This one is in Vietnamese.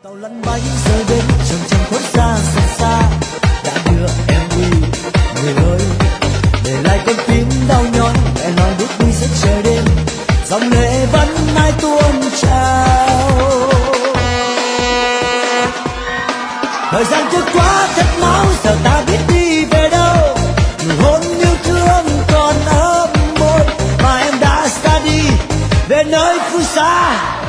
Tàu lăn bánh rơi đến trầm trầm khuất xa xa xa, đã đưa em đi người ơi, để lại con tim đau nhói. Mẹ nói bước đi sẽ trời đêm, dòng lệ vẫn mãi tuôn trào. Thời gian trôi qua thật máu, giờ ta biết đi về đâu. Nụ hôn yêu thương còn ấm môi mà em đã xa đi về nơi phương xa.